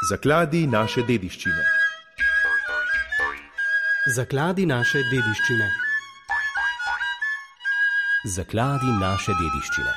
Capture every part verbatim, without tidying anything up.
Zakladi naše dediščine. Zakladi naše dediščine. Zakladi naše dediščine.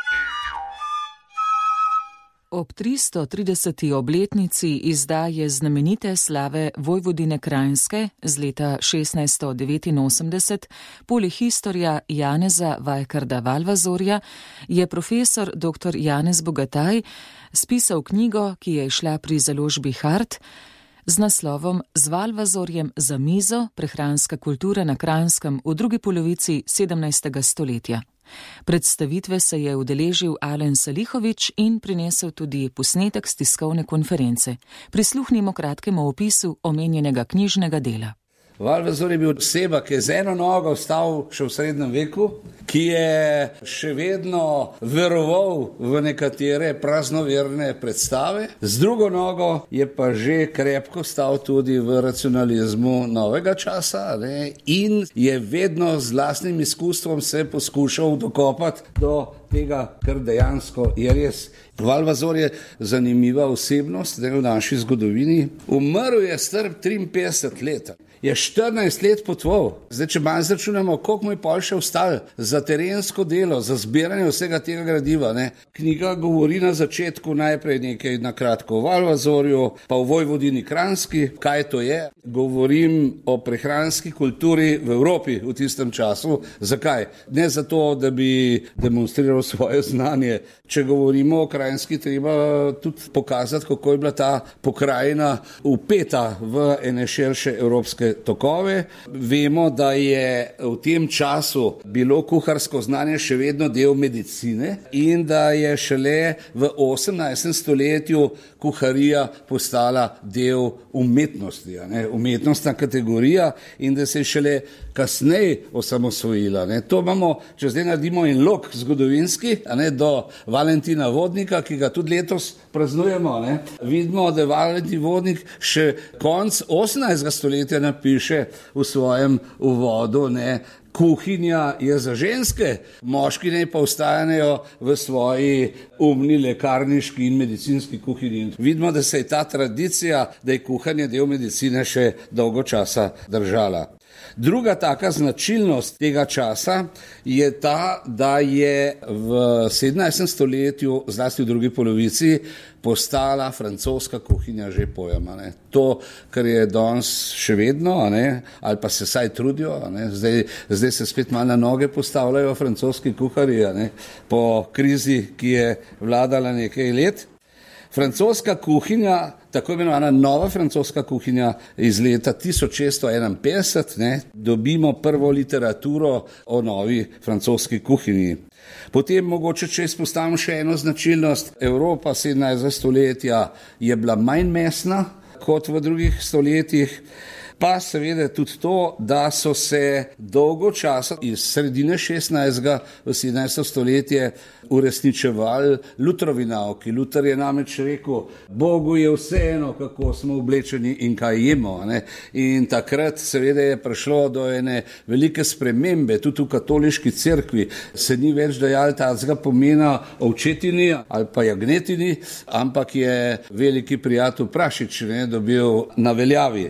Ob tristo trideseti obletnici izdaje znamenite slave Vojvodine Kranjske z leta šestnajststo devetinosemdeset polihistorja Janeza Vajkarda Valvazorja je profesor doktor Janez Bogataj spisal knjigo, ki je izšla pri založbi Hart, z naslovom Z Valvazorjem za mizo, prehranska kultura na Kranjskem v drugi polovici sedemnajstega stoletja. Predstavitve se je udeležil Alen Salihović in prinesel tudi posnetek s tiskovne konference. Prisluhnimo kratkemu opisu omenjenega knjižnega dela. Valvazor je bil oseba, ki je z eno nogo stal še v srednjem veku, ki je še vedno veroval v nekatere praznoverne predstave, z drugo nogo je pa že krepko stal tudi v racionalizmu novega časa, ne? In je vedno z lastnim izkustvom se poskušal dokopati do tega, kar dejansko je res. Valvazor je zanimiva osebnost v naši zgodovini. Umrl je star triinpetdeset let. Je štirinajst let potoval. Zdaj, če manj zračunamo, koliko mu je pol še ostalo za terensko delo, za zbiranje vsega tega gradiva. Ne? Knjiga govori na začetku najprej nekaj na kratko o Valvazorju, pa o Vojvodini Kranjski. Kaj to je? Govorim o prehranski kulturi v Evropi v tistem času. Zakaj? Ne zato, da bi demonstriral svoje znanje. Če govorimo o Kranjski, treba tudi pokazati, kako je bila ta pokrajina vpeta v ene širše evropske tokove. Vemo, da je v tem času bilo kuharsko znanje še vedno del medicine in da je šele v osemnajstem stoletju kuharija postala del umetnosti, ne? Umetnostna kategorija, in da se je šele kasneje osamosvojila. Ne? To imamo, če zdaj naredimo en lok zgodovinski, a ne, do Valentina Vodnika, ki ga tudi letos praznujemo. Ne? Vidimo, da Valentin Vodnik še konc osemnajstega stoletja napiše v svojem uvodu, ne, kuhinja je za ženske, moški ne pa ostajajo v svoji umni lekarniški in medicinski kuhinji. Vidimo, da se je ta tradicija, da je kuhanje del medicine, še dolgo časa držala. Druga taka značilnost tega časa je ta, da je v sedemnajstem stoletju, zlasti v drugi polovici, postala francoska kuhinja že pojem. Ne. To, kar je danes še vedno, ne, ali pa se saj trudijo, ne. Zdaj, zdaj se spet malo na noge postavljajo francoski kuharji, ne, po krizi, ki je vladala nekaj let. Francoska kuhinja, tako imenovana nova francoska kuhinja iz leta tisoč šeststo enainpetdeset, ne, dobimo prvo literaturo o novi francoski kuhinji. Potem mogoče, če izpostavim še eno značilnost, Evropa sedemnajstega stoletja je bila manj mesna kot v drugih stoletjih, pa seveda tudi to, da so se dolgo časa iz sredine šestnajstega v sedemnajsto stoletje uresničevali Lutrovi nauki. Luther je namreč rekel, Bogu je vseeno, kako smo oblečeni in kaj jemo. Ne? In takrat seveda je prišlo do ene velike spremembe, tudi v katoliški cerkvi se ni več dajal tazga pomena ovčetini ali pa jagnetini, ampak je veliki prijatelj Prašič, ne, dobil na veljavi.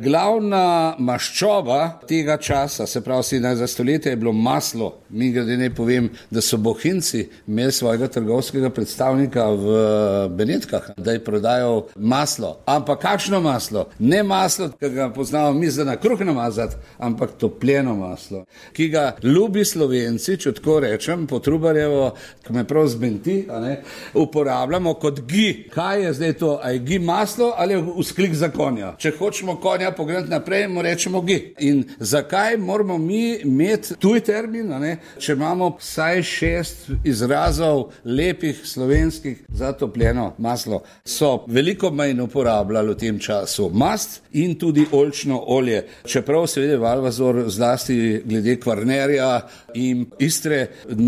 Glavna maščoba tega časa, se pravi sedemnajstega stoletja, je bilo maslo. Mi glede ne povem, da so Bohinjci imeli svojega trgovskega predstavnika v Benetkah, da je prodajal maslo. Ampak kakšno maslo? Ne maslo, ki ga poznamo mi za na kruh namazati, ampak topljeno maslo, ki ga ljubi Slovenci, če tako rečem, po Trubarjevo, ki me prav zbenti, a ne, uporabljamo kot gi. Kaj je zdaj to? A je gi maslo ali je vzklik za konja? Če hočemo konja pogledati naprej, mu rečemo gi. In zakaj moramo mi imeti tuj termin, a ne, če imamo vsaj šest izrazov lepih slovenskih za topljeno maslo? So veliko manj uporabljali v tem času mast in tudi oljčno olje. Čeprav seveda Valvazor zlasti glede Kvarnerja in Istre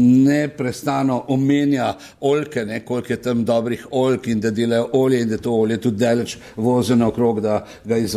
neprestano omenja oljke, ne, koliko je tam dobrih oljk in da delajo olje in da to olje tudi daleč vozeno okrog, da ga izvažajo.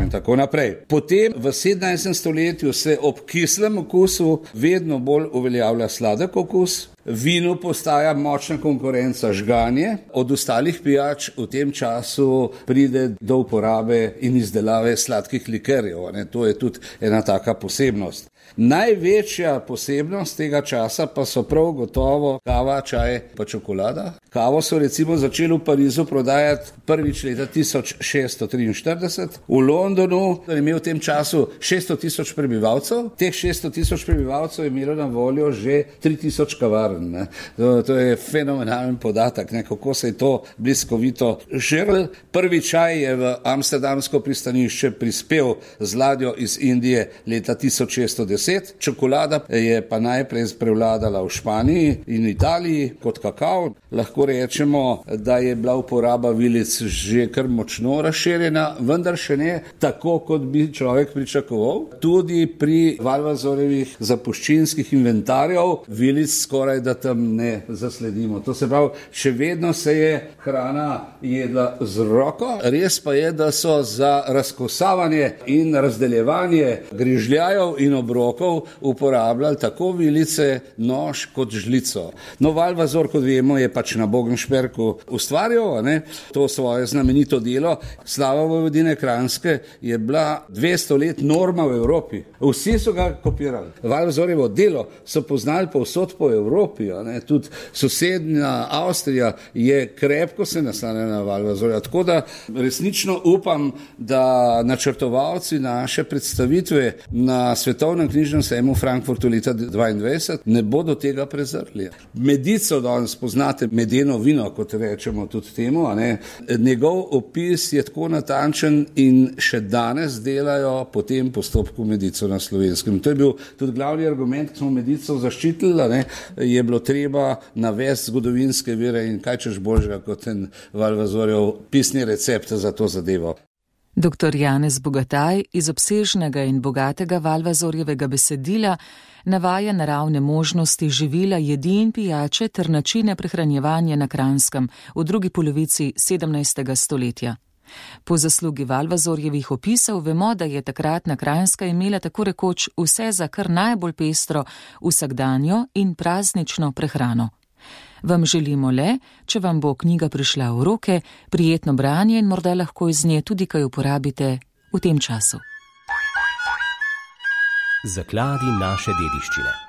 in tako naprej. Potem v sedemnajstem stoletju se ob kislem okusu vedno bolj uveljavlja sladek okus. Vinu postaja močna konkurenca žganje, od ostalih pijač v tem času pride do uporabe in izdelave sladkih likerjev. Ne? To je tudi ena taka posebnost. Največja posebnost tega časa pa so prav gotovo kava, čaj pa čokolada. Kavo so recimo začeli v Parizu prodajati prvič leta tisoč šeststo triinštirideset. V Londonu je imel v tem času šeststo tisoč prebivalcev. Teh šeststo tisoč prebivalcev je imelo na voljo že tri tisoč kavarn. Ne. To, to je fenomenalen podatek, ne, kako se je to bliskovito žrl. Prvi čaj je v amsterdamsko pristanišče prispel z ladjo iz Indije leta tisoč šeststo deset. Čokolada je pa najprej prevladala v Španiji in Italiji kot kakav. Lahko rečemo, da je bila uporaba vilic že kar močno razširjena, vendar še ne tako, kot bi človek pričakoval. Tudi pri Valvazorjevih zapuščinskih inventarjev vilic skoraj da tam ne zasledimo. To se pravi, še vedno se je hrana jedla z roko. Res pa je, da so za razkosavanje in razdeljevanje grižljajev in obrokov uporabljali tako vilice, nož kot žlico. No, Valvazor, kot vemo, je pač na Bogenšperku ustvarjal, ne, to svoje znamenito delo. Slava Vojvodine Kranjske je bila dvesto let norma v Evropi. Vsi so ga kopirali. Valvazorjevo delo so poznali povsod po Evropi, ne. Tudi sosednja Avstrija je krepko se naslanjala na Valvazorja. Tako da resnično upam, da načrtovalci naše predstavitve na Svetovnem knjižnem sejmu v Frankfurtu leta dvaindvajset ne bodo tega prezrli. Medico danes poznate, medeno vino, kot rečemo tudi temu, a ne. Njegov opis je tako natančen in še danes delajo po tem postopku medico na Slovenskem. To je bil tudi glavni argument, ki smo medico zaščitili, a ne, je bilo treba navesti zgodovinske vire in kaj češ božga kot en Valvazorjev pisni recept za to zadevo. Doktor Janez Bogataj iz obsežnega in bogatega Valvazorjevega besedila navaja naravne možnosti živila, jedi in pijače ter načine prehranjevanja na Kranjskem v drugi polovici sedemnajstega stoletja. Po zaslugi Valvazorjevih opisov vemo, da je takratna Kranjska imela tako rekoč vse za kar najbolj pestro vsakdanjo in praznično prehrano. Vam želimo le, če vam bo knjiga prišla v roke, prijetno branje in morda lahko iz nje tudi kaj uporabite v tem času. Zakladi naše dediščine.